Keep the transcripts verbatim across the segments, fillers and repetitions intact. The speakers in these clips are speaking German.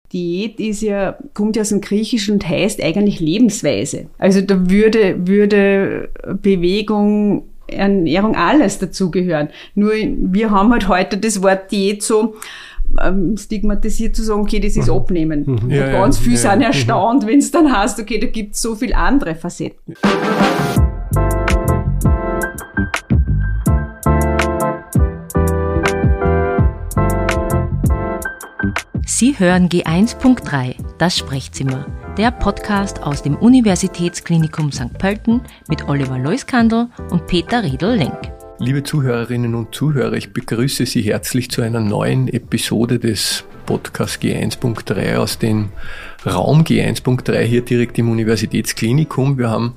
Diät ist ja, kommt ja aus dem Griechischen und heißt eigentlich Lebensweise. Also da würde, würde Bewegung, Ernährung, alles dazugehören. Nur wir haben halt heute das Wort Diät so ähm, stigmatisiert zu sagen, okay, das ist Abnehmen. Mhm. Und ja, ganz ja, viele ja, sind erstaunt, wenn es dann heißt, okay, da gibt es so viele andere Facetten. Sie hören G eins Punkt drei, das Sprechzimmer, der Podcast aus dem Universitätsklinikum Sankt Pölten mit Oliver Leuskandl und Peter Riedl-Lenk. Liebe Zuhörerinnen und Zuhörer, ich begrüße Sie herzlich zu einer neuen Episode des Podcasts G eins Punkt drei aus dem Raum G eins Punkt drei hier direkt im Universitätsklinikum. Wir haben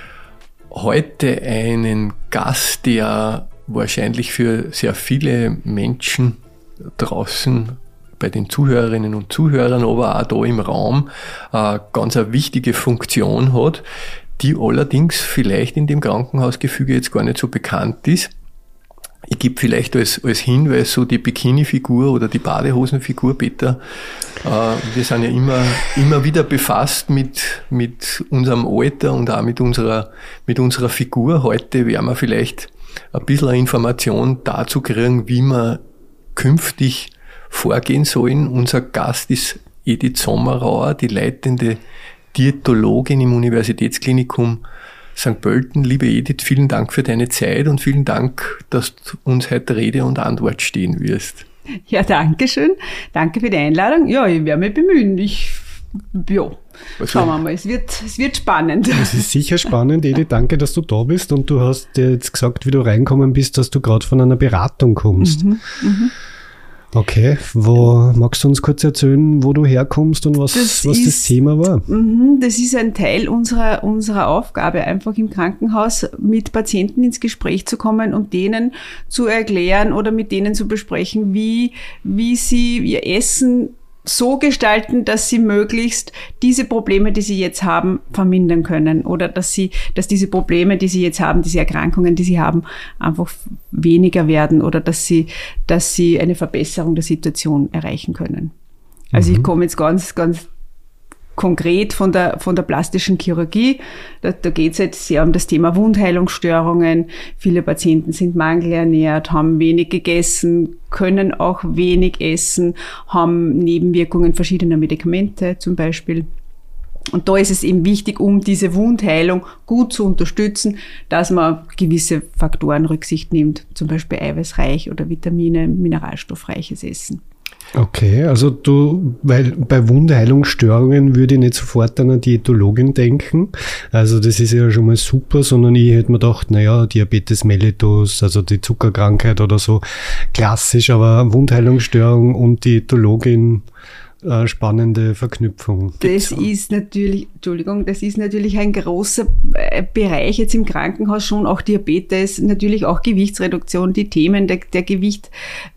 heute einen Gast, der wahrscheinlich für sehr viele Menschen draußen bei den Zuhörerinnen und Zuhörern, aber auch da im Raum äh, ganz eine wichtige Funktion hat, die allerdings vielleicht in dem Krankenhausgefüge jetzt gar nicht so bekannt ist. Ich gebe vielleicht als, als Hinweis so die Bikini-Figur oder die Badehosenfigur, Peter. Äh, wir sind ja immer, immer wieder befasst mit, mit unserem Alter und auch mit unserer, mit unserer Figur. Heute werden wir vielleicht ein bisschen eine Information dazu kriegen, wie wir künftig vorgehen sollen. Unser Gast ist Edith Sommerauer, die leitende Diätologin im Universitätsklinikum Sankt Pölten. Liebe Edith, vielen Dank für deine Zeit und vielen Dank, dass du uns heute Rede und Antwort stehen wirst. Ja, danke schön. Danke für die Einladung. Ja, ich werde mich bemühen. Ich, ja, also, schauen wir mal. Es wird, es wird spannend. Es ist sicher spannend, Edith. Danke, dass du da bist. Und du hast jetzt gesagt, wie du reinkommen bist, dass du gerade von einer Beratung kommst. Mhm, mhm. Okay, wo, magst du uns kurz erzählen, wo du herkommst und was das, was ist, das Thema war? Das ist ein Teil unserer, unserer Aufgabe, einfach im Krankenhaus mit Patienten ins Gespräch zu kommen und denen zu erklären oder mit denen zu besprechen, wie, wie sie ihr Essen so gestalten, dass sie möglichst diese Probleme, die sie jetzt haben, vermindern können oder dass sie, dass diese Probleme, die sie jetzt haben, diese Erkrankungen, die sie haben, einfach weniger werden oder dass sie, dass sie eine Verbesserung der Situation erreichen können. Also mhm. ich komme jetzt ganz, ganz konkret von der, von der plastischen Chirurgie. Da, da geht es jetzt sehr um das Thema Wundheilungsstörungen. Viele Patienten sind mangelernährt, haben wenig gegessen, können auch wenig essen, haben Nebenwirkungen verschiedener Medikamente zum Beispiel. Und da ist es eben wichtig, um diese Wundheilung gut zu unterstützen, dass man auf gewisse Faktoren Rücksicht nimmt, zum Beispiel eiweißreich oder Vitamine, mineralstoffreiches Essen. Okay, also du, weil bei Wundheilungsstörungen würde ich nicht sofort an eine Diätologin denken. Also das ist ja schon mal super, sondern ich hätte mir gedacht, naja, Diabetes mellitus, also die Zuckerkrankheit oder so, klassisch, aber Wundheilungsstörung und Diätologin, äh, spannende Verknüpfung. Das ist natürlich, Entschuldigung, das ist natürlich ein großer Bereich jetzt im Krankenhaus schon, auch Diabetes, natürlich auch Gewichtsreduktion, die Themen der, der Gewicht,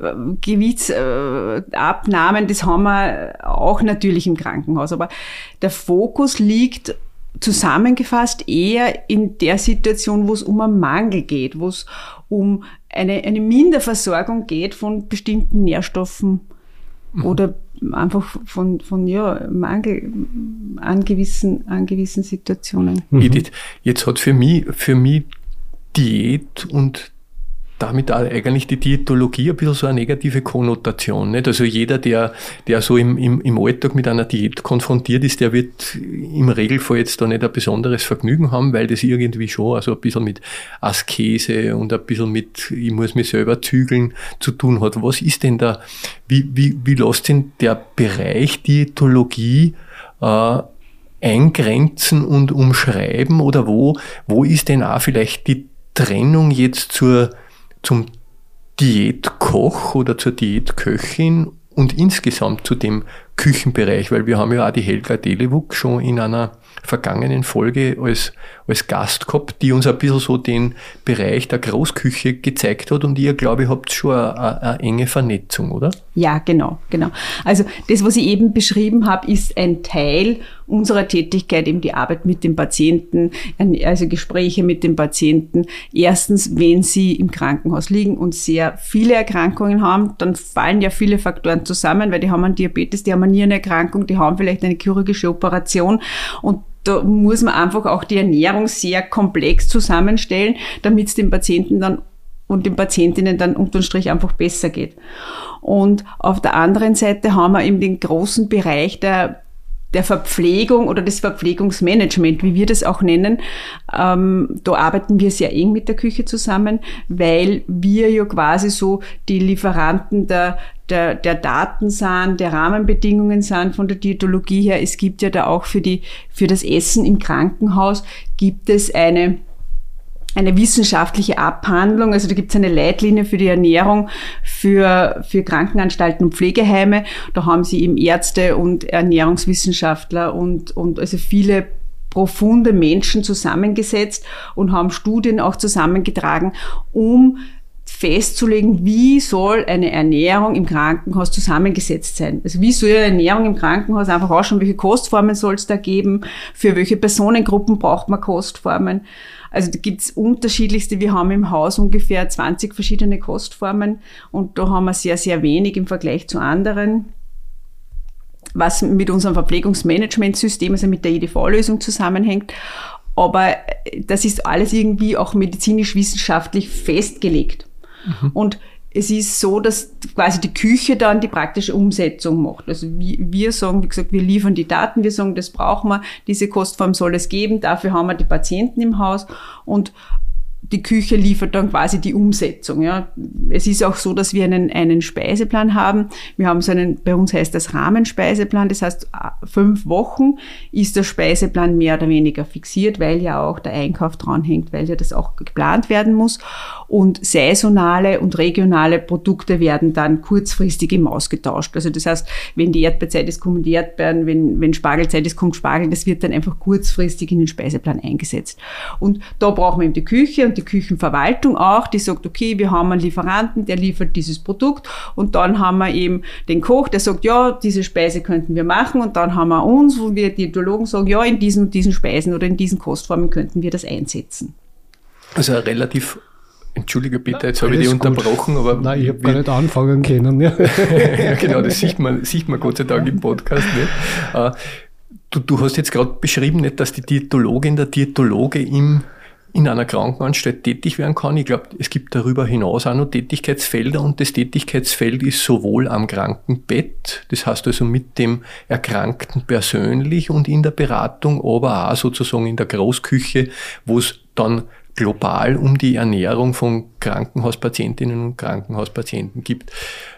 Gewichtsabnahmen, das haben wir auch natürlich im Krankenhaus, aber der Fokus liegt zusammengefasst eher in der Situation, wo es um einen Mangel geht, wo es um eine, eine Minderversorgung geht von bestimmten Nährstoffen oder einfach von, von ja, Mangel an gewissen, an gewissen Situationen. Mhm. Edith, jetzt hat für mich, für mich Diät und damit auch eigentlich die Diätologie ein bisschen so eine negative Konnotation, nicht? Also jeder, der, der so im, im, im Alltag mit einer Diät konfrontiert ist, der wird im Regelfall jetzt da nicht ein besonderes Vergnügen haben, weil das irgendwie schon also ein bisschen mit Askese und ein bisschen mit, ich muss mich selber zügeln, zu tun hat. Was ist denn da, wie, wie, wie lässt denn der Bereich Diätologie äh, eingrenzen und umschreiben oder wo, wo ist denn auch vielleicht die Trennung jetzt zur zum Diätkoch oder zur Diätköchin und insgesamt zu dem Küchenbereich, weil wir haben ja auch die Helga Delewuk schon in einer vergangenen Folge als, als Gast gehabt, die uns ein bisschen so den Bereich der Großküche gezeigt hat und ihr, glaube ich, habt schon eine, eine, eine enge Vernetzung, oder? Ja, genau, genau. Also das, was ich eben beschrieben habe, ist ein Teil unserer Tätigkeit, eben die Arbeit mit dem Patienten, also Gespräche mit dem Patienten. Erstens, wenn sie im Krankenhaus liegen und sehr viele Erkrankungen haben, dann fallen ja viele Faktoren zusammen, weil die haben einen Diabetes, die haben eine Nierenerkrankung, die haben vielleicht eine chirurgische Operation und da muss man einfach auch die Ernährung sehr komplex zusammenstellen, damit es dem Patienten dann und den Patientinnen dann unterm Strich einfach besser geht. Und auf der anderen Seite haben wir eben den großen Bereich der der Verpflegung oder des Verpflegungsmanagement, wie wir das auch nennen. Ähm, da arbeiten wir sehr eng mit der Küche zusammen, weil wir ja quasi so die Lieferanten der, der, der Daten sind, der Rahmenbedingungen sind von der Diätologie her. Es gibt ja da auch für die, für das Essen im Krankenhaus gibt es eine eine wissenschaftliche Abhandlung, also da gibt es eine Leitlinie für die Ernährung für, für Krankenanstalten und Pflegeheime. Da haben sie eben Ärzte und Ernährungswissenschaftler und, und also viele profunde Menschen zusammengesetzt und haben Studien auch zusammengetragen, um festzulegen, wie soll eine Ernährung im Krankenhaus zusammengesetzt sein. Also wie soll eine Ernährung im Krankenhaus einfach ausschauen, welche Kostformen soll es da geben, für welche Personengruppen braucht man Kostformen. Also da gibt's unterschiedlichste, wir haben im Haus ungefähr zwanzig verschiedene Kostformen und da haben wir sehr, sehr wenig im Vergleich zu anderen, was mit unserem Verpflegungsmanagementsystem, also mit der E D V-Lösung zusammenhängt. Aber das ist alles irgendwie auch medizinisch-wissenschaftlich festgelegt. Mhm. Und es ist so, dass quasi die Küche dann die praktische Umsetzung macht. Also wir sagen, wie gesagt, wir liefern die Daten, wir sagen, das brauchen wir, diese Kostform soll es geben, dafür haben wir die Patienten im Haus und die Küche liefert dann quasi die Umsetzung. Ja. Es ist auch so, dass wir einen, einen Speiseplan haben. Wir haben so einen, bei uns heißt das Rahmenspeiseplan, das heißt, fünf Wochen ist der Speiseplan mehr oder weniger fixiert, weil ja auch der Einkauf dranhängt, weil ja das auch geplant werden muss. Und saisonale und regionale Produkte werden dann kurzfristig im ausgetauscht. Also das heißt, wenn die Erdbeerzeit ist, kommen die Erdbeeren, wenn, wenn Spargelzeit ist, kommt Spargel. Das wird dann einfach kurzfristig in den Speiseplan eingesetzt. Und da brauchen wir eben die Küche und die Küchenverwaltung auch, die sagt, okay, wir haben einen Lieferanten, der liefert dieses Produkt und dann haben wir eben den Koch, der sagt, ja, diese Speise könnten wir machen und dann haben wir uns, wo wir Diätologen sagen, ja, in diesen und diesen Speisen oder in diesen Kostformen könnten wir das einsetzen. Also relativ Entschuldige bitte, jetzt habe ich dich unterbrochen, aber... Nein, ich habe gar nicht anfangen können. Ja, ja genau, das sieht man, sieht man Gott sei Dank im Podcast nicht. Du, du hast jetzt gerade beschrieben, nicht, dass die Diätologin, der Diätologe im, in einer Krankenanstalt tätig werden kann. Ich glaube, es gibt darüber hinaus auch noch Tätigkeitsfelder und das Tätigkeitsfeld ist sowohl am Krankenbett, das heißt also mit dem Erkrankten persönlich und in der Beratung, aber auch sozusagen in der Großküche, wo es dann global um die Ernährung von Krankenhauspatientinnen und Krankenhauspatienten gibt.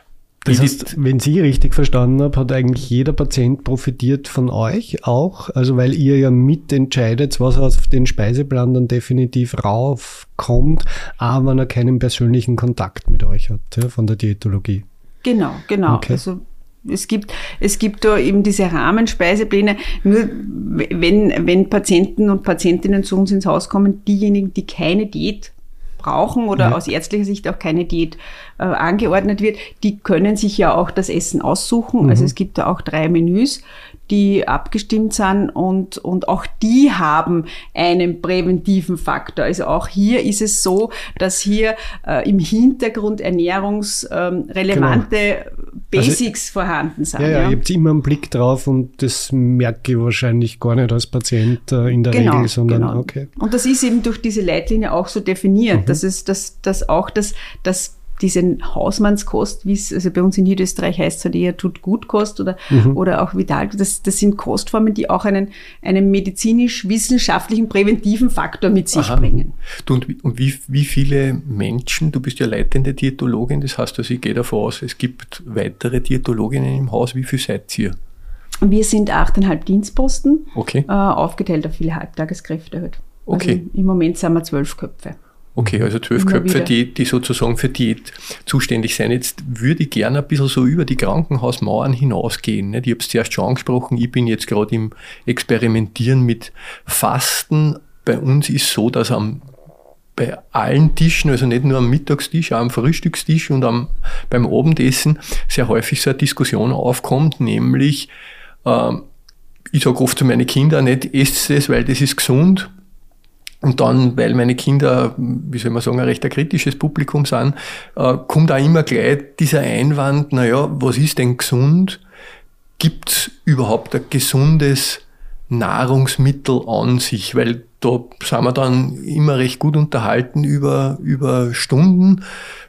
Das heißt, wenn Sie richtig verstanden habe, hat eigentlich jeder Patient profitiert von euch auch, also weil ihr ja mitentscheidet, was auf den Speiseplan dann definitiv raufkommt, aber wenn er keinen persönlichen Kontakt mit euch hat, ja, von der Diätologie. Genau, genau. Okay. Also Es gibt, es gibt da eben diese Rahmenspeisepläne. Nur wenn, wenn Patienten und Patientinnen zu uns ins Haus kommen, diejenigen, die keine Diät brauchen oder ja. aus ärztlicher Sicht auch keine Diät äh, angeordnet wird, die können sich ja auch das Essen aussuchen. Mhm. Also es gibt da auch drei Menüs, die abgestimmt sind und, und auch die haben einen präventiven Faktor. Also auch hier ist es so, dass hier äh, im Hintergrund ernährungsrelevante ähm, genau. Basics also, vorhanden sind. Ja, ja, ja. Ihr habt immer einen Blick drauf und das merke ich wahrscheinlich gar nicht als Patient äh, in der genau, Regel, sondern genau. okay. Und das ist eben durch diese Leitlinie auch so definiert, mhm. dass es, dass, dass auch das, das diese Hausmannskost, wie es also bei uns in Niederösterreich heißt, halt eher Tut-Gut-Kost oder, mhm. oder auch Vital, das, das sind Kostformen, die auch einen, einen medizinisch-wissenschaftlichen präventiven Faktor mit sich Aha. bringen. Du, und und wie, wie viele Menschen, du bist ja leitende Diätologin, das heißt, also ich gehe davon aus, es gibt weitere Diätologinnen im Haus, wie viel seid ihr? Wir sind achteinhalb Dienstposten, okay. äh, aufgeteilt auf viele Halbtageskräfte halt. Okay. Also im Moment sind wir zwölf Köpfe. Okay, also zwölf Immer Köpfe, wieder. die, die sozusagen für Diät zuständig sind. Jetzt würde ich gerne ein bisschen so über die Krankenhausmauern hinausgehen. Nicht? Ich habe es zuerst schon angesprochen, ich bin jetzt gerade im Experimentieren mit Fasten. Bei uns ist so, dass am, bei allen Tischen, also nicht nur am Mittagstisch, auch am Frühstückstisch und am, beim Abendessen sehr häufig so eine Diskussion aufkommt, nämlich ähm, ich sage oft zu meinen Kindern nicht, esst es, weil das ist gesund. Und dann, weil meine Kinder, wie soll man sagen, ein recht ein kritisches Publikum sind, äh, kommt auch immer gleich dieser Einwand, naja, was ist denn gesund? Gibt es überhaupt ein gesundes Nahrungsmittel an sich? Weil da sind wir dann immer recht gut unterhalten über, über Stunden.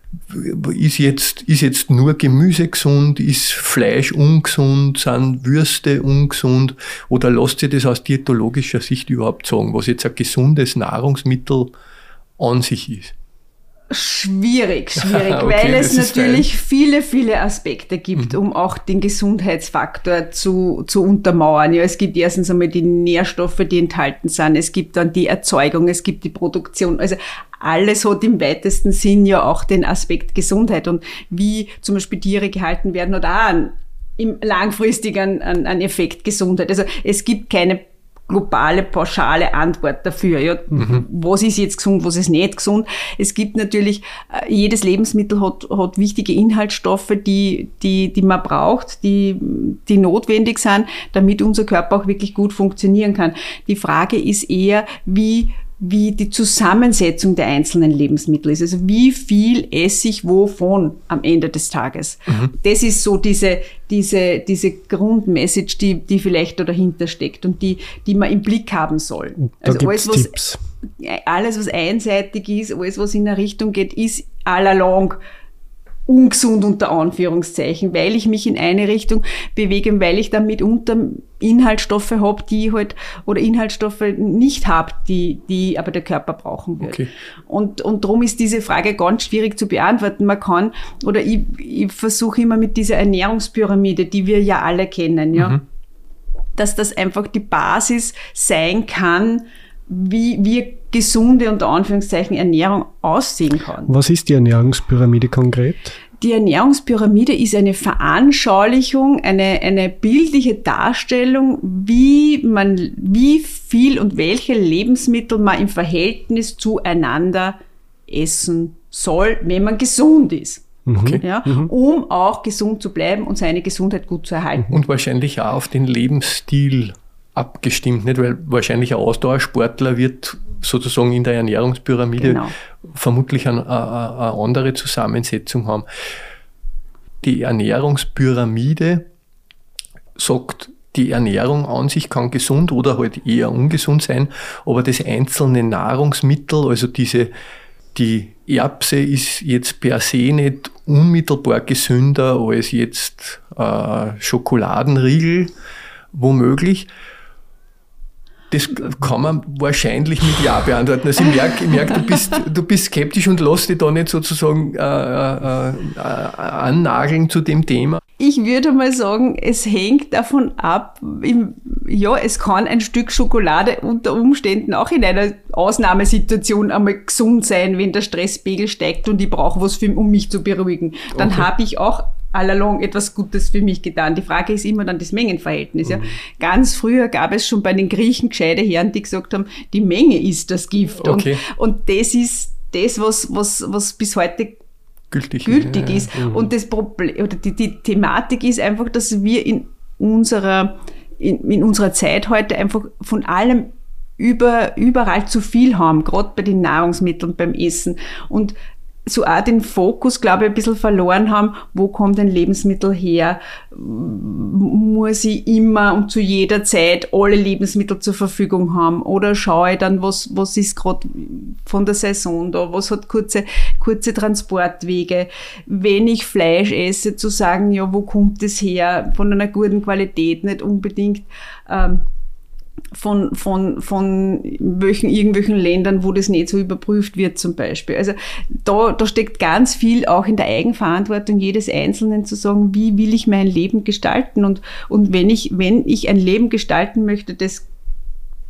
Ist jetzt, ist jetzt nur Gemüse gesund? Ist Fleisch ungesund? Sind Würste ungesund? Oder lasst ihr das aus diätologischer Sicht überhaupt sagen, was jetzt ein gesundes Nahrungsmittel an sich ist? Schwierig, schwierig, Okay, weil es das ist natürlich viele, viele Aspekte gibt, Mhm. um auch den Gesundheitsfaktor zu, zu untermauern. Ja, es gibt erstens einmal die Nährstoffe, die enthalten sind. Es gibt dann die Erzeugung, es gibt die Produktion. Also alles hat im weitesten Sinn ja auch den Aspekt Gesundheit und wie zum Beispiel Tiere gehalten werden hat auch einen, im langfristigen einen, einen Effekt Gesundheit. Also es gibt keine globale, pauschale Antwort dafür. Ja, mhm. Was ist jetzt gesund, was ist nicht gesund? Es gibt natürlich, äh, jedes Lebensmittel hat, hat wichtige Inhaltsstoffe, die, die, die man braucht, die, die notwendig sind, damit unser Körper auch wirklich gut funktionieren kann. Die Frage ist eher, wie wie die Zusammensetzung der einzelnen Lebensmittel ist. Also wie viel esse ich wovon am Ende des Tages. Mhm. Das ist so diese, diese, diese Grundmessage, die, die vielleicht da dahinter steckt und die, die man im Blick haben soll. Da also gibt's alles, was, Tipps. alles, was einseitig ist, alles, was in eine Richtung geht, ist all along ungesund unter Anführungszeichen, weil ich mich in eine Richtung bewege, weil ich dann mitunter Inhaltsstoffe habe, die halt, oder Inhaltsstoffe nicht habe, die, die aber der Körper brauchen wird. Okay. Und, und darum ist diese Frage ganz schwierig zu beantworten. Man kann, oder ich, ich versuche immer mit dieser Ernährungspyramide, die wir ja alle kennen, ja, mhm. dass das einfach die Basis sein kann, wie wir gesunde, unter Anführungszeichen, Ernährung aussehen kann. Was ist die Ernährungspyramide konkret? Die Ernährungspyramide ist eine Veranschaulichung, eine, eine bildliche Darstellung, wie man, wie viel und welche Lebensmittel man im Verhältnis zueinander essen soll, wenn man gesund ist. Okay. Ja, mhm. Um auch gesund zu bleiben und seine Gesundheit gut zu erhalten. Und wahrscheinlich auch auf den Lebensstil abgestimmt, nicht? Weil wahrscheinlich ein Ausdauersportler wird sozusagen in der Ernährungspyramide genau. vermutlich eine, eine, eine andere Zusammensetzung haben. Die Ernährungspyramide sagt, die Ernährung an sich kann gesund oder halt eher ungesund sein, aber das einzelne Nahrungsmittel, also diese, die Erbse ist jetzt per se nicht unmittelbar gesünder als jetzt äh, Schokoladenriegel, womöglich. Das kann man wahrscheinlich mit Ja beantworten. Also ich merke, ich merke du, bist, du bist skeptisch und lässt dich da nicht sozusagen äh, äh, äh, annageln zu dem Thema. Ich würde mal sagen, es hängt davon ab, im, ja, es kann ein Stück Schokolade unter Umständen auch in einer Ausnahmesituation einmal gesund sein, wenn der Stresspegel steigt und ich brauche was, für, um mich zu beruhigen. Dann okay. habe ich auch all along etwas Gutes für mich getan. Die Frage ist immer dann das Mengenverhältnis. Mhm. Ja. Ganz früher gab es schon bei den Griechen gescheite Herren, die gesagt haben, die Menge ist das Gift. Okay. Und, und das ist das, was, was, was bis heute gültig, gültig ist. Ja, ja. Und das Problem, oder die, die Thematik ist einfach, dass wir in unserer, in, in unserer Zeit heute einfach von allem über, überall zu viel haben, gerade bei den Nahrungsmitteln, beim Essen. Und so auch den Fokus, glaube ich, ein bisschen verloren haben, wo kommt ein Lebensmittel her? Muss ich immer und zu jeder Zeit alle Lebensmittel zur Verfügung haben? Oder schaue ich dann, was, was ist gerade von der Saison da? Was hat kurze, kurze Transportwege? Wenn ich Fleisch esse, zu sagen, ja, wo kommt es her? Von einer guten Qualität, nicht unbedingt, ähm, von, von, von welchen, irgendwelchen Ländern, wo das nicht so überprüft wird zum Beispiel. Also da, da steckt ganz viel auch in der Eigenverantwortung jedes Einzelnen zu sagen, wie will ich mein Leben gestalten und, und wenn ich, wenn ich ein Leben gestalten möchte, das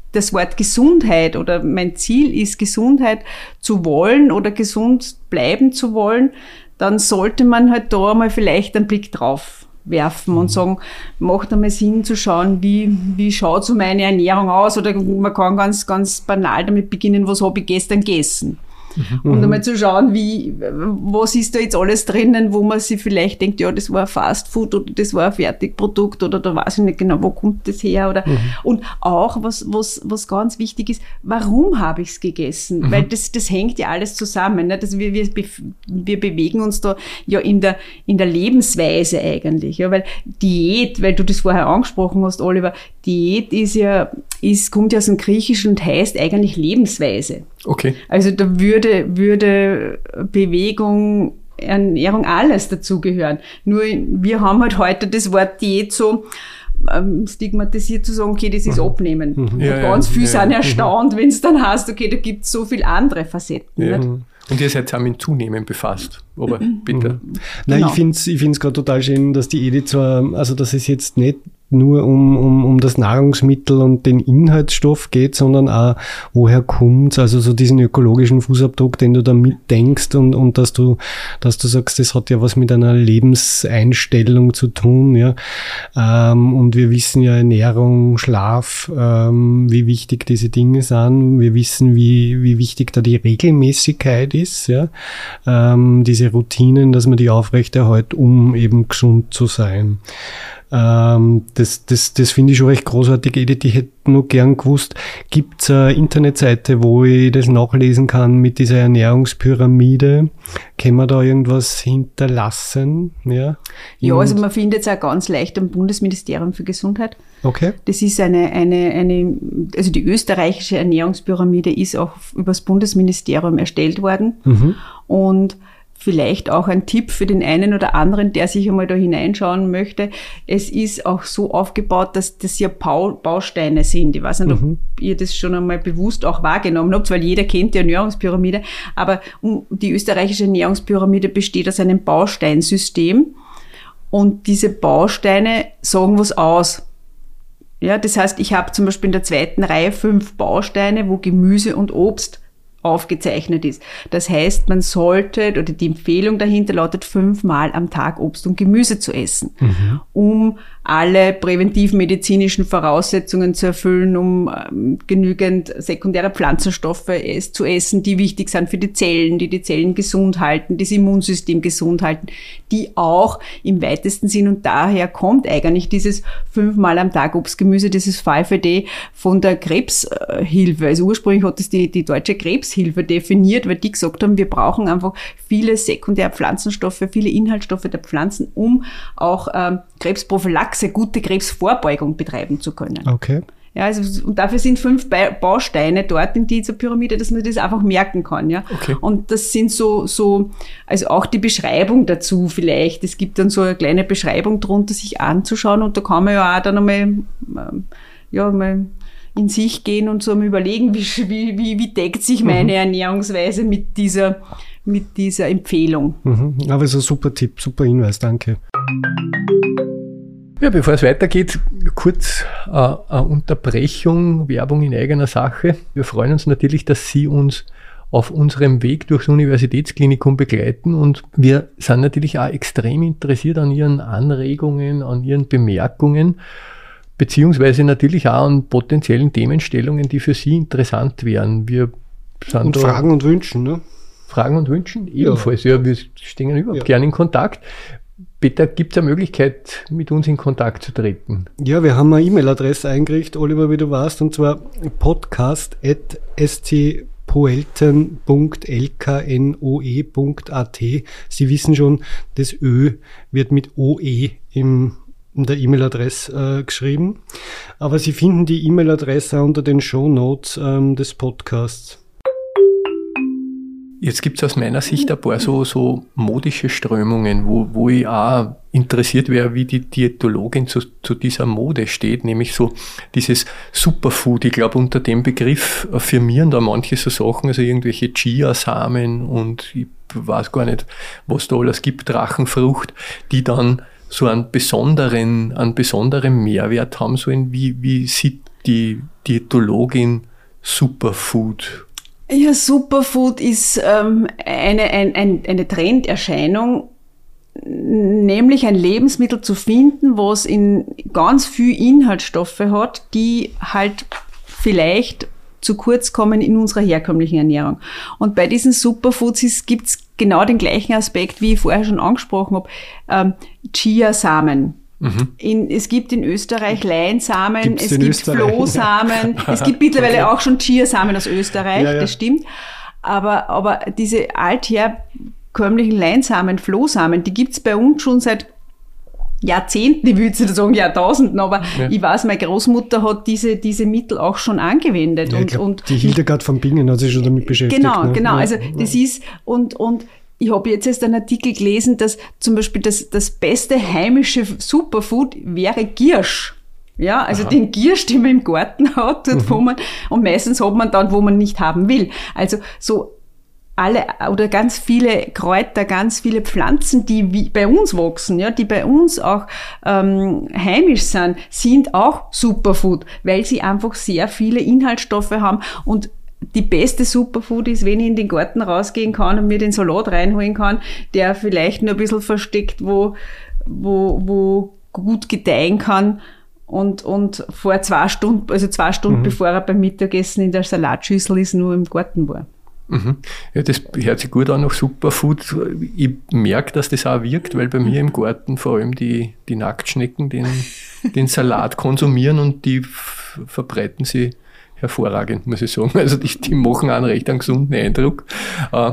das Wort Gesundheit oder mein Ziel ist, Gesundheit zu wollen oder gesund bleiben zu wollen, dann sollte man halt da mal vielleicht einen Blick drauf werfen und sagen, macht einmal Sinn zu schauen, wie, wie schaut so meine Ernährung aus, oder man kann ganz, ganz banal damit beginnen, was habe ich gestern gegessen. Mhm. Und einmal zu schauen, wie, was ist da jetzt alles drinnen, wo man sich vielleicht denkt, ja, das war Fast Food oder das war ein Fertigprodukt oder da weiß ich nicht genau, wo kommt das her, oder, mhm. und auch, was, was, was ganz wichtig ist, warum habe ich es gegessen? Mhm. Weil das, das hängt ja alles zusammen, ne? Das wir, wir, wir bewegen uns da ja in der, in der Lebensweise eigentlich, ja, weil Diät, weil du das vorher angesprochen hast, Oliver, Diät ist ja, ist, kommt ja aus dem Griechischen und heißt eigentlich Lebensweise. Okay. Also da würde, würde Bewegung, Ernährung, alles dazugehören. Nur wir haben halt heute das Wort Diät so ähm, stigmatisiert zu sagen, okay, das ist Abnehmen. Mhm. Und ja, ganz ja, viele ja, sind erstaunt, wenn es dann heißt, okay, da gibt es so viele andere Facetten. Ja. Nicht? Und ihr seid damit zunehmend befasst. Aber bitte. Mhm. Nein, genau. Ich finde es ich find's gerade total schön, dass die Edith zwar, also dass es jetzt nicht nur um, um, um das Nahrungsmittel und den Inhaltsstoff geht, sondern auch, woher kommt's, also so diesen ökologischen Fußabdruck, den du da mitdenkst, und, und dass du, dass du sagst, das hat ja was mit einer Lebenseinstellung zu tun, ja. Ähm, und wir wissen ja Ernährung, Schlaf, ähm, wie wichtig diese Dinge sind. Wir wissen, wie, wie wichtig da die Regelmäßigkeit ist, ja. Ähm, diese Routinen, dass man die aufrechterhält, um eben gesund zu sein. Ähm, das das, das finde ich schon recht großartig, Edith. Ich hätte nur gern gewusst, gibt es eine Internetseite, wo ich das nachlesen kann mit dieser Ernährungspyramide? Können wir da irgendwas hinterlassen? Ja, ja, also man findet es auch ganz leicht am Bundesministerium für Gesundheit. Okay. Das ist eine, eine, eine, also die österreichische Ernährungspyramide ist auch über das Bundesministerium erstellt worden. Mhm. Und vielleicht auch ein Tipp für den einen oder anderen, der sich einmal da hineinschauen möchte. Es ist auch so aufgebaut, dass das ja Bausteine sind. Ich weiß nicht, ob mhm. ihr das schon einmal bewusst auch wahrgenommen habt, weil jeder kennt die Ernährungspyramide. Aber die österreichische Ernährungspyramide besteht aus einem Bausteinsystem. Und diese Bausteine sagen was aus. Ja, das heißt, ich habe zum Beispiel in der zweiten Reihe fünf Bausteine, wo Gemüse und Obst aufgezeichnet ist. Das heißt, man sollte, oder die Empfehlung dahinter lautet, fünfmal am Tag Obst und Gemüse zu essen, mhm. um alle präventivmedizinischen Voraussetzungen zu erfüllen, um ähm, genügend sekundäre Pflanzenstoffe es, zu essen, die wichtig sind für die Zellen, die die Zellen gesund halten, das Immunsystem gesund halten, die auch im weitesten Sinn, und daher kommt eigentlich dieses fünfmal am Tag Obst, Gemüse, dieses fünf a day von der Krebshilfe. Also ursprünglich hat es die, die deutsche Krebshilfe definiert, weil die gesagt haben, wir brauchen einfach viele sekundäre Pflanzenstoffe, viele Inhaltsstoffe der Pflanzen, um auch ähm, Krebsprophylaxe, gute Krebsvorbeugung betreiben zu können. Okay. Ja, also, und dafür sind fünf Bausteine dort in dieser Pyramide, dass man das einfach merken kann, ja. Okay. Und das sind so, so, also auch die Beschreibung dazu vielleicht. Es gibt dann so eine kleine Beschreibung drunter, sich anzuschauen, und da kann man ja auch dann einmal, ja, mal in sich gehen und so mal überlegen, wie, wie, wie deckt sich meine mhm. Ernährungsweise mit dieser, mit dieser Empfehlung. Mhm. Aber es ist ein super Tipp, super Hinweis, danke. Ja, bevor es weitergeht, kurz äh, eine Unterbrechung, Werbung in eigener Sache. Wir freuen uns natürlich, dass Sie uns auf unserem Weg durchs Universitätsklinikum begleiten, und wir sind natürlich auch extrem interessiert an Ihren Anregungen, an Ihren Bemerkungen, beziehungsweise natürlich auch an potenziellen Themenstellungen, die für Sie interessant wären. Wir sind und Fragen und Wünschen, ne? Fragen und Wünschen ebenfalls. Ja, ja, wir stehen überhaupt ja. gerne in Kontakt. Peter, gibt es eine Möglichkeit, mit uns in Kontakt zu treten? Ja, wir haben eine E-Mail-Adresse eingerichtet, Oliver, wie du weißt, und zwar podcast at stpoelten punkt l k n o e punkt a t. Sie wissen schon, das Ö wird mit O E im in der E-Mail-Adresse äh, geschrieben. Aber Sie finden die E-Mail-Adresse unter den Shownotes ähm, des Podcasts. Jetzt gibt es aus meiner Sicht ein paar so, so modische Strömungen, wo, wo ich auch interessiert wäre, wie die Diätologin zu, zu dieser Mode steht, nämlich so dieses Superfood. Ich glaube, unter dem Begriff firmieren da manche so Sachen, also irgendwelche Chiasamen und ich weiß gar nicht, was da alles gibt, Drachenfrucht, die dann so einen besonderen, einen besonderen Mehrwert haben sollen. Wie, wie sieht die Diätologin Superfood? Ja, Superfood ist ähm, eine, ein, ein, eine Trenderscheinung, nämlich ein Lebensmittel zu finden, was in ganz viel Inhaltsstoffe hat, die halt vielleicht zu kurz kommen in unserer herkömmlichen Ernährung. Und bei diesen Superfoods gibt es genau den gleichen Aspekt, wie ich vorher schon angesprochen habe, ähm, Chiasamen. Mhm. In, es gibt in Österreich Leinsamen, Gibt's es gibt Österreich? Flohsamen, es gibt mittlerweile okay. auch schon Chiasamen aus Österreich, ja, ja. das stimmt. Aber, aber diese altherkömmlichen Leinsamen, Flohsamen, die gibt's bei uns schon seit Jahrzehnten, ich würde nicht sagen Jahrtausenden, aber ja. ich weiß, meine Großmutter hat diese, diese Mittel auch schon angewendet. Ja, und, glaub, und die Hildegard von Bingen hat sich schon damit beschäftigt. Genau, ne? genau. Ja. Also das ist, und, und ich habe jetzt erst einen Artikel gelesen, dass zum Beispiel das, das beste heimische Superfood wäre Giersch. Ja, also Aha. den Giersch, den man im Garten hat, dort, mhm. wo man, und meistens hat man dann, wo man nicht haben will. Also so alle oder ganz viele Kräuter, ganz viele Pflanzen, die wie bei uns wachsen, ja, die bei uns auch ähm, heimisch sind, sind auch Superfood, weil sie einfach sehr viele Inhaltsstoffe haben. Und die beste Superfood ist, wenn ich in den Garten rausgehen kann und mir den Salat reinholen kann, der vielleicht nur ein bisschen versteckt, wo, wo, wo gut gedeihen kann. Und, und vor zwei Stunden, also zwei Stunden mhm. bevor er beim Mittagessen in der Salatschüssel ist, nur im Garten war. Mhm. Ja, das hört sich gut an nach Superfood. Ich merke, dass das auch wirkt, weil bei mir im Garten vor allem die, die Nacktschnecken den, den Salat konsumieren und die f- verbreiten sie hervorragend, muss ich sagen. Also die, die machen einen recht einen gesunden Eindruck. Uh,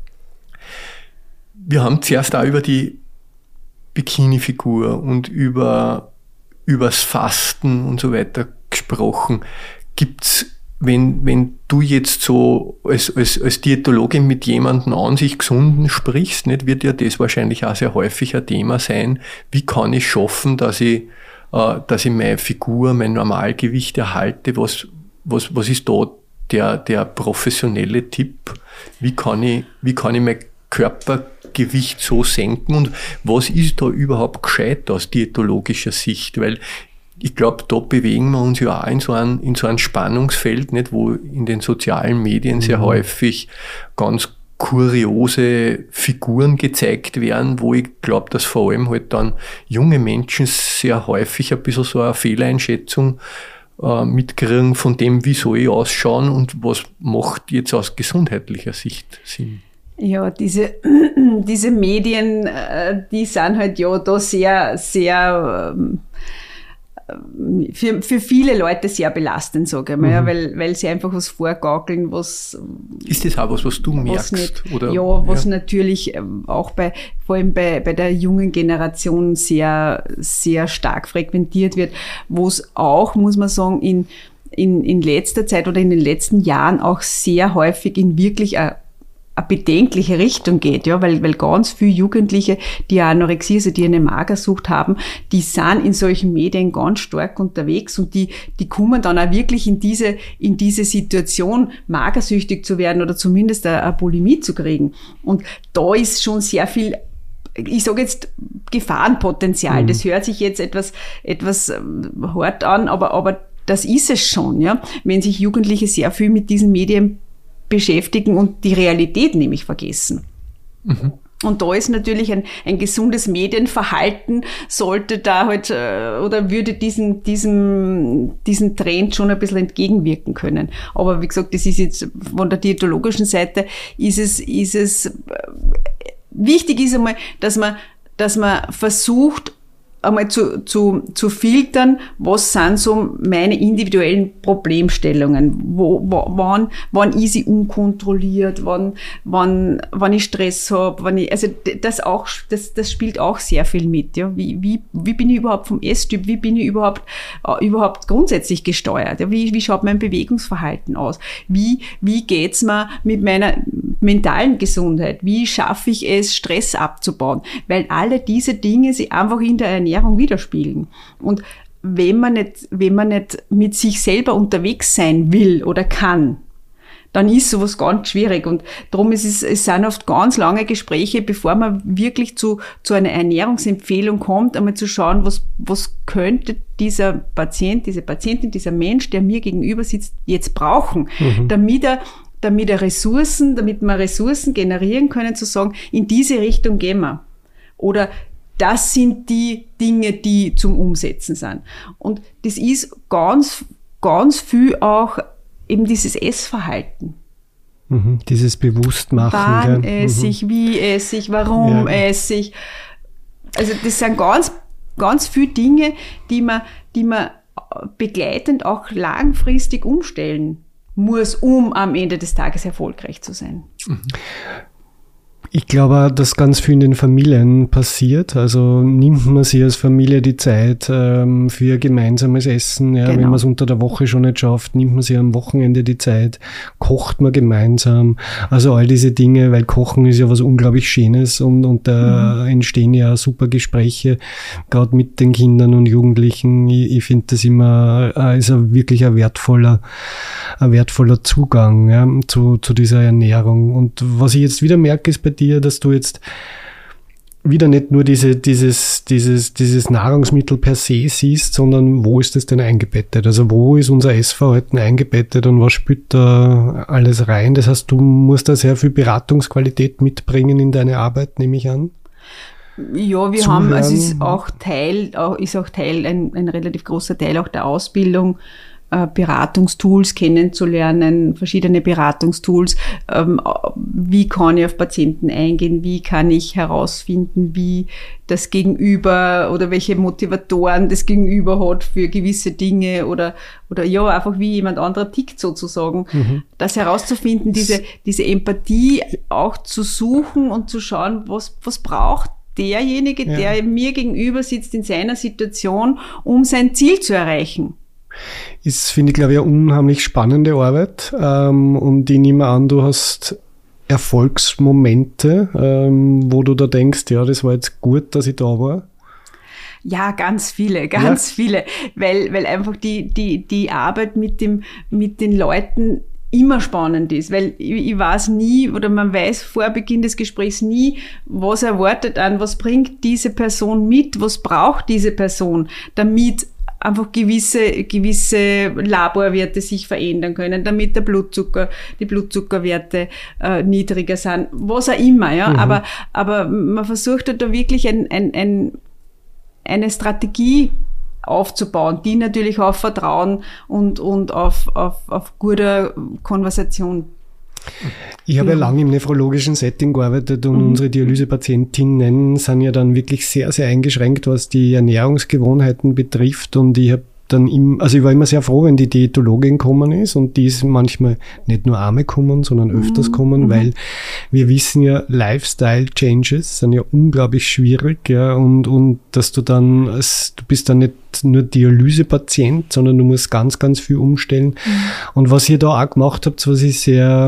wir haben zuerst auch über die Bikini-Figur und über übers Fasten und so weiter gesprochen. Gibt's, wenn, wenn du jetzt so als, als, als Diätologin mit jemandem an sich Gesunden sprichst, nicht, wird ja das wahrscheinlich auch sehr häufig ein Thema sein. Wie kann ich schaffen, dass ich, äh, dass ich meine Figur, mein Normalgewicht erhalte? Was, was, was ist da der, der professionelle Tipp? Wie kann ich, wie kann ich mein Körpergewicht so senken und was ist da überhaupt gescheit aus diätologischer Sicht? Weil ich glaube, da bewegen wir uns ja auch in so einem, in so einem Spannungsfeld, nicht, wo in den sozialen Medien sehr mhm. häufig ganz kuriose Figuren gezeigt werden, wo ich glaube, dass vor allem halt dann junge Menschen sehr häufig ein bisschen so eine Fehleinschätzung äh, mitkriegen von dem, wie soll ich ausschauen und was macht jetzt aus gesundheitlicher Sicht Sinn. Ja, diese, diese Medien, die sind halt ja da sehr, sehr, für, für viele Leute sehr belastend, sage ich mal, mhm. ja, weil, weil sie einfach was vorgaukeln, was... Ist das auch was, was du merkst? Nicht, oder? Ja, was ja. natürlich auch bei, vor allem bei, bei der jungen Generation sehr, sehr stark frequentiert wird, wo es auch, muss man sagen, in, in, in letzter Zeit oder in den letzten Jahren auch sehr häufig in wirklich eine eine bedenkliche Richtung geht, ja, weil, weil ganz viele Jugendliche, die Anorexie, also die eine Magersucht haben, die sind in solchen Medien ganz stark unterwegs und die, die kommen dann auch wirklich in diese, in diese Situation, magersüchtig zu werden oder zumindest eine, eine Bulimie zu kriegen. Und da ist schon sehr viel, ich sage jetzt Gefahrenpotenzial. Mhm. Das hört sich jetzt etwas, etwas hart an, aber, aber das ist es schon, ja, wenn sich Jugendliche sehr viel mit diesen Medien beschäftigen und die Realität nämlich vergessen. Mhm. Und da ist natürlich ein, ein gesundes Medienverhalten, sollte da halt, oder würde diesen, diesem, diesen Trend schon ein bisschen entgegenwirken können. Aber wie gesagt, das ist jetzt von der diätologischen Seite, ist es, ist es, wichtig ist einmal, dass man, dass man versucht, einmal zu, zu, zu filtern, was sind so meine individuellen Problemstellungen, wo, wo, wann, wann ist ich unkontrolliert, wann, wann, wann ich Stress habe, wann ich, also das auch, das, das spielt auch sehr viel mit, ja, wie, wie, wie bin ich überhaupt vom Esstyp, wie bin ich überhaupt, äh, überhaupt grundsätzlich gesteuert, ja, wie, wie schaut mein Bewegungsverhalten aus, wie, wie geht's mir mit meiner mentalen Gesundheit, wie schaffe ich es, Stress abzubauen, weil alle diese Dinge sich einfach in der Ernährung widerspiegeln. Und wenn man nicht, wenn man nicht mit sich selber unterwegs sein will oder kann, dann ist sowas ganz schwierig. Und darum ist es, es sind oft ganz lange Gespräche, bevor man wirklich zu, zu einer Ernährungsempfehlung kommt, einmal zu schauen, was, was könnte dieser Patient, diese Patientin, dieser Mensch, der mir gegenüber sitzt, jetzt brauchen, mhm. damit er, damit er Ressourcen, damit wir Ressourcen generieren können, zu sagen, in diese Richtung gehen wir. Oder das sind die Dinge, die zum Umsetzen sind. Und das ist ganz, ganz viel auch eben dieses Essverhalten. Mhm, dieses Bewusstmachen. Wann gell? esse ich, mhm. wie esse ich, warum ja. esse ich. Also das sind ganz, ganz viele Dinge, die man, die man begleitend auch langfristig umstellen muss, um am Ende des Tages erfolgreich zu sein. Mhm. Ich glaube, dass ganz viel in den Familien passiert. Also nimmt man sich als Familie die Zeit ähm, für gemeinsames Essen. Ja, genau. Wenn man es unter der Woche schon nicht schafft, nimmt man sich am Wochenende die Zeit, kocht man gemeinsam. Also all diese Dinge, weil Kochen ist ja was unglaublich Schönes und, und da mhm. entstehen ja super Gespräche, gerade mit den Kindern und Jugendlichen. Ich, ich finde das immer äh, ist ein wirklich ein wertvoller, ein wertvoller Zugang ja, zu, zu dieser Ernährung. Und was ich jetzt wieder merke, ist bei dir, dass du jetzt wieder nicht nur diese, dieses, dieses, dieses Nahrungsmittel per se siehst, sondern wo ist das denn eingebettet? Also wo ist unser Essverhalten eingebettet und was spielt da alles rein? Das heißt, du musst da sehr viel Beratungsqualität mitbringen in deine Arbeit, nehme ich an. Ja, wir Zuhören. haben, also ist auch Teil, ist auch Teil, ein, ein relativ großer Teil auch der Ausbildung, Beratungstools kennenzulernen, verschiedene Beratungstools. Ähm, wie kann ich auf Patienten eingehen? Wie kann ich herausfinden, wie das Gegenüber oder welche Motivatoren das Gegenüber hat für gewisse Dinge oder, oder ja, einfach wie jemand anderer tickt sozusagen. Mhm. Das herauszufinden, diese, diese Empathie auch zu suchen und zu schauen, was, was braucht derjenige, ja. der mir gegenüber sitzt in seiner Situation, um sein Ziel zu erreichen. Ist, finde ich, glaube ich, eine unheimlich spannende Arbeit. Ähm, und ich nehme an, du hast Erfolgsmomente, ähm, wo du da denkst, ja, das war jetzt gut, dass ich da war. Ja, ganz viele, ganz ja. viele. Weil, weil einfach die, die, die Arbeit mit dem, mit den Leuten immer spannend ist, weil ich, ich weiß nie oder man weiß vor Beginn des Gesprächs nie, was erwartet an, was bringt diese Person mit, was braucht diese Person, damit einfach gewisse, gewisse Laborwerte sich verändern können, damit der Blutzucker, die Blutzuckerwerte äh, niedriger sind, was auch immer, ja. Mhm. Aber, aber man versucht halt da wirklich ein, ein, ein, eine Strategie aufzubauen, die natürlich auf Vertrauen und, und auf, auf, auf guter Konversation. Ich habe ja lange im nephrologischen Setting gearbeitet und mhm. unsere Dialysepatientinnen sind ja dann wirklich sehr, sehr eingeschränkt, was die Ernährungsgewohnheiten betrifft. Und ich habe dann im, also ich war immer sehr froh, wenn die Diätologin gekommen ist, und die ist manchmal nicht nur einmal gekommen, sondern öfters gekommen, mhm. weil wir wissen ja, Lifestyle-Changes sind ja unglaublich schwierig, ja, und, und dass du dann, als, du bist dann nicht nur Dialysepatient, sondern du musst ganz, ganz viel umstellen. Mhm. Und was ihr da auch gemacht habt, was ich sehr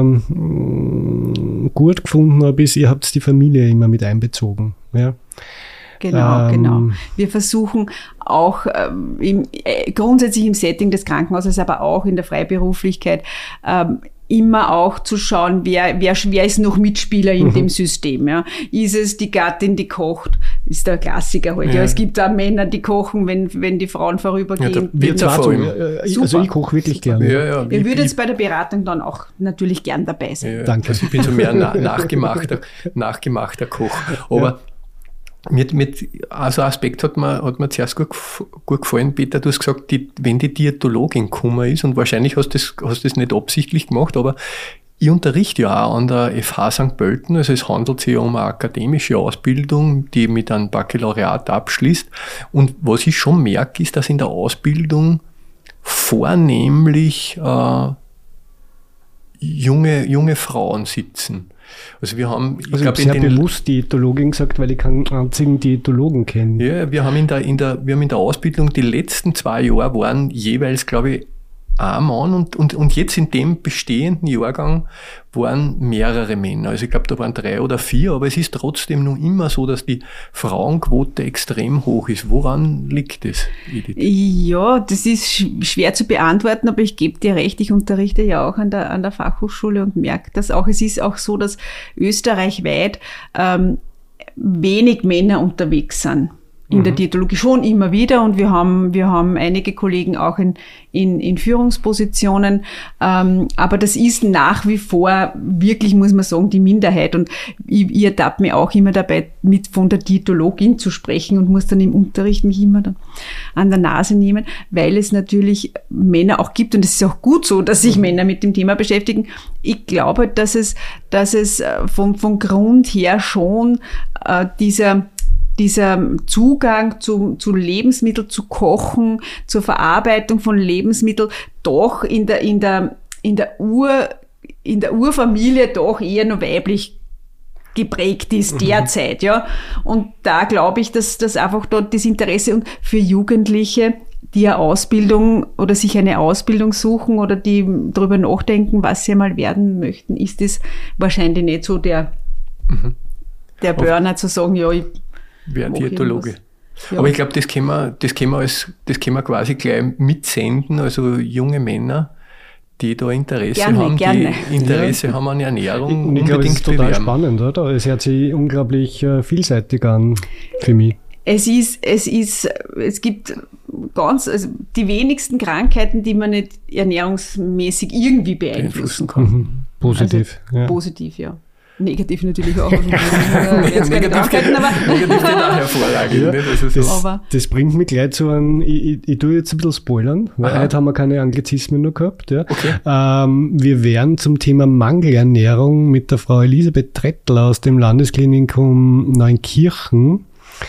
mh, gut gefunden habe, ist, ihr habt die Familie immer mit einbezogen, ja. Genau, ähm, genau. Wir versuchen auch ähm, im, äh, grundsätzlich im Setting des Krankenhauses, aber auch in der Freiberuflichkeit, ähm, immer auch zu schauen, wer, wer, wer ist noch Mitspieler in mhm. dem System. Ja? Ist es die Gattin, die kocht? Ist der Klassiker heute. Ja. Ja, es gibt auch Männer, die kochen, wenn, wenn die Frauen vorübergehen. Ja, wird also, äh, also ich koche wirklich gerne. Ja, ja, Ihr würdet jetzt bei der Beratung dann auch natürlich gern dabei sein. Ja, danke. Also ich bin so mehr na, nachgemachter, nachgemachter Koch. Aber ja. Mit, mit, also Aspekt hat mir, hat mir zuerst gut, gut gefallen, Peter, du hast gesagt, die, wenn die Diätologin gekommen ist, und wahrscheinlich hast du das, hast das nicht absichtlich gemacht, aber ich unterrichte ja auch an der F H Sankt Pölten, also es handelt sich ja um eine akademische Ausbildung, die mit einem Baccalaureat abschließt, und was ich schon merke, ist, dass in der Ausbildung vornehmlich äh, junge, junge Frauen sitzen. Also wir haben, ich also glaube, ich habe sehr bewusst Diätologin gesagt, weil ich keinen einzigen Diätologen kenne. Ja, wir haben in der, in der, wir haben in der Ausbildung die letzten zwei Jahre waren jeweils, glaube ich, ein Mann und, und, und jetzt in dem bestehenden Jahrgang waren mehrere Männer. Also ich glaube, da waren drei oder vier, aber es ist trotzdem noch immer so, dass die Frauenquote extrem hoch ist. Woran liegt das, Edith? Ja, das ist schwer zu beantworten, aber ich gebe dir recht, ich unterrichte ja auch an der, an der Fachhochschule und merke das auch. Es ist auch so, dass österreichweit ähm, wenig Männer unterwegs sind. In der Diätologie schon immer wieder und wir haben wir haben einige Kollegen auch in in, in Führungspositionen, ähm, aber das ist nach wie vor wirklich, muss man sagen, die Minderheit und ich, ich ertappe mir auch immer dabei, mit von der Diätologin zu sprechen und muss dann im Unterricht mich immer dann an der Nase nehmen, weil es natürlich Männer auch gibt und es ist auch gut so, dass sich Männer mit dem Thema beschäftigen. Ich glaube, dass es dass es vom vom Grund her schon äh, dieser dieser Zugang zu, zu Lebensmitteln, zu Kochen, zur Verarbeitung von Lebensmitteln doch in der, in der, in der Ur, in der Urfamilie doch eher noch weiblich geprägt ist derzeit, ja. Und da glaube ich, dass, dass einfach dort das Interesse und für Jugendliche, die eine Ausbildung oder sich eine Ausbildung suchen oder die darüber nachdenken, was sie einmal werden möchten, ist es wahrscheinlich nicht so der, mhm. der Burner zu sagen, ja, ich Wer Diätologe. Ja. Aber ich glaube, das können wir, das können wir als, das können wir quasi gleich mitsenden, also junge Männer, die da Interesse gerne, haben, gerne. die Interesse ja. haben an Ernährung, und ich glaube, es ist total bewerben. Spannend, oder? Es hört sich unglaublich äh, vielseitig an für mich. Es ist, es ist, es gibt ganz, also die wenigsten Krankheiten, die man nicht ernährungsmäßig irgendwie beeinflussen kann. Mhm. Positiv. Also, ja. Positiv, ja. Negativ natürlich auch. Also, äh, negativ geht auch hervorragend. Ja, also so. das, das bringt mich gleich zu einem, ich, ich, ich tue jetzt ein bisschen spoilern, weil Aha. heute haben wir keine Anglizismen noch gehabt. Ja. Okay. Ähm, wir werden zum Thema Mangelernährung mit der Frau Elisabeth Trettler aus dem Landesklinikum Neunkirchen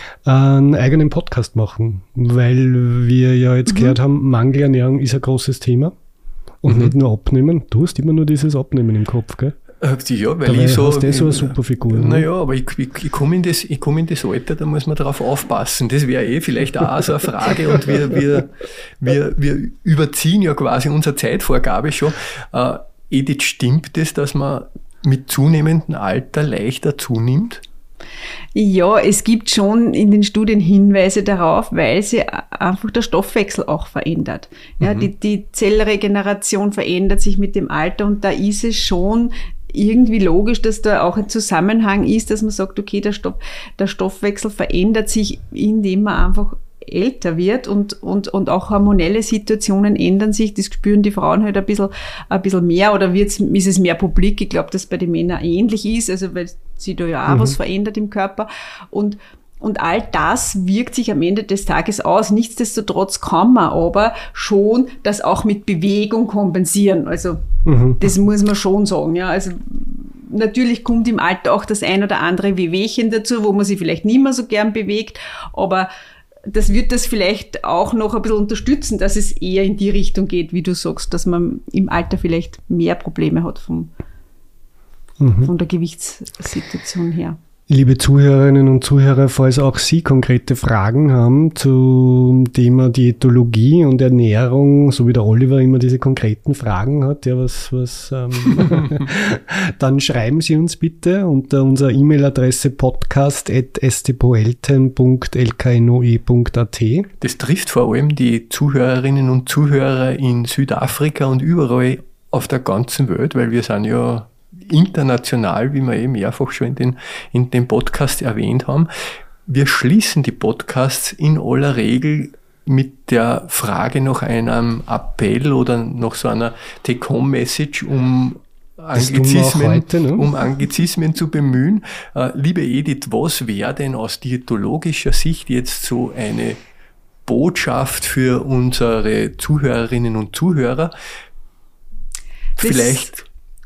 einen eigenen Podcast machen, weil wir ja jetzt mhm. gehört haben, Mangelernährung ist ein großes Thema und mhm. nicht nur Abnehmen. Du hast immer nur dieses Abnehmen im Kopf, gell? Ja, weil Dabei ich so. Hast du so eine super Figur. Naja, aber ich, ich, ich komme in, komm in das Alter, da muss man drauf aufpassen. Das wäre eh vielleicht auch so eine Frage und wir, wir, wir, wir überziehen ja quasi unsere Zeitvorgabe schon. Äh, Edith, stimmt es, dass man mit zunehmendem Alter leichter zunimmt? Ja, es gibt schon in den Studien Hinweise darauf, weil sich einfach der Stoffwechsel auch verändert. Ja, mhm. die, die Zellregeneration verändert sich mit dem Alter und da ist es schon irgendwie logisch, dass da auch ein Zusammenhang ist, dass man sagt, okay, der, Stoff, der Stoffwechsel verändert sich, indem man einfach älter wird und, und, und auch hormonelle Situationen ändern sich. Das spüren die Frauen halt ein bisschen, ein bisschen mehr oder wird's, ist es mehr publik? Ich glaube, dass bei den Männern ähnlich ist, also weil sich da ja auch mhm. was verändert im Körper und Und all das wirkt sich am Ende des Tages aus. Nichtsdestotrotz kann man aber schon das auch mit Bewegung kompensieren. Also mhm. das muss man schon sagen. Ja, also natürlich kommt im Alter auch das ein oder andere Wehwehchen dazu, wo man sich vielleicht nicht mehr so gern bewegt. Aber das wird das vielleicht auch noch ein bisschen unterstützen, dass es eher in die Richtung geht, wie du sagst, dass man im Alter vielleicht mehr Probleme hat vom, mhm. von der Gewichtssituation her. Liebe Zuhörerinnen und Zuhörer, falls auch Sie konkrete Fragen haben zum Thema Diätologie und Ernährung, so wie der Oliver immer diese konkreten Fragen hat, ja, was, was, ähm, dann schreiben Sie uns bitte unter unserer E-Mail-Adresse podcast at stpoelten punkt l k n o e punkt a t. Das trifft vor allem die Zuhörerinnen und Zuhörer in Südafrika und überall auf der ganzen Welt, weil wir sind ja international, wie wir eh mehrfach schon in den, in dem Podcast erwähnt haben. Wir schließen die Podcasts in aller Regel mit der Frage nach einem Appell oder nach so einer Take-Home-Message, um Anglizismen, heute, ne? um Anglizismen zu bemühen. Äh, liebe Edith, was wäre denn aus diätologischer Sicht jetzt so eine Botschaft für unsere Zuhörerinnen und Zuhörer? Das Vielleicht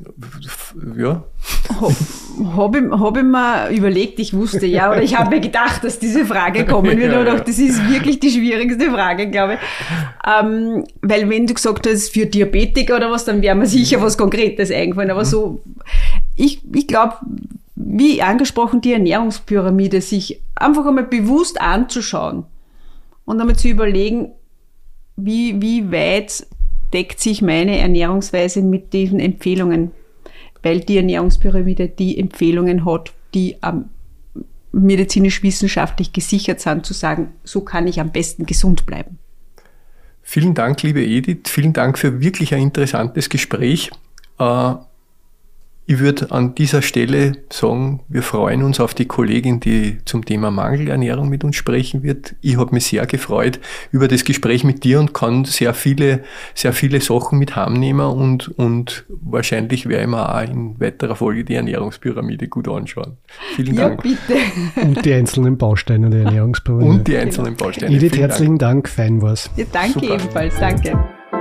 ja. Habe ich, hab ich mir überlegt, ich wusste ja, oder ich habe mir gedacht, dass diese Frage kommen wird, ja, ja. Doch das ist wirklich die schwierigste Frage, glaube ich. Ähm, weil wenn du gesagt hast, für Diabetiker oder was, dann wäre mir sicher was Konkretes eingefallen. Aber so, ich, ich glaube, wie angesprochen, die Ernährungspyramide, sich einfach einmal bewusst anzuschauen und einmal zu überlegen, wie, wie weit deckt sich meine Ernährungsweise mit diesen Empfehlungen, weil die Ernährungspyramide die Empfehlungen hat, die am medizinisch-wissenschaftlich gesichert sind, zu sagen, so kann ich am besten gesund bleiben. Vielen Dank, liebe Edith. Vielen Dank für wirklich ein interessantes Gespräch. Ich würde an dieser Stelle sagen, wir freuen uns auf die Kollegin, die zum Thema Mangelernährung mit uns sprechen wird. Ich habe mich sehr gefreut über das Gespräch mit dir und kann sehr viele, sehr viele Sachen mit heimnehmen und, und wahrscheinlich werde ich mir auch in weiterer Folge die Ernährungspyramide gut anschauen. Vielen ja, Dank. Bitte. Und die einzelnen Bausteine der Ernährungspyramide. Und die einzelnen Bausteine. Edith, herzlichen Dank. Dank, fein war's. Ja, danke Super. Ebenfalls, danke.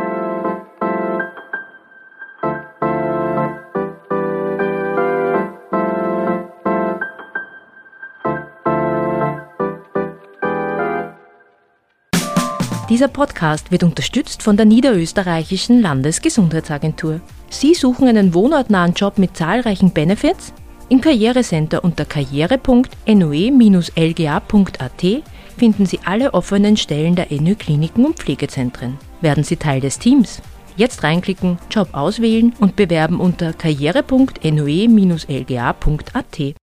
Dieser Podcast wird unterstützt von der Niederösterreichischen Landesgesundheitsagentur. Sie suchen einen wohnortnahen Job mit zahlreichen Benefits? Im Karrierecenter unter karriere punkt n o e Bindestrich l g a punkt a t finden Sie alle offenen Stellen der N Ö Kliniken und Pflegezentren. Werden Sie Teil des Teams? Jetzt reinklicken, Job auswählen und bewerben unter karriere punkt n o e Bindestrich l g a punkt a t.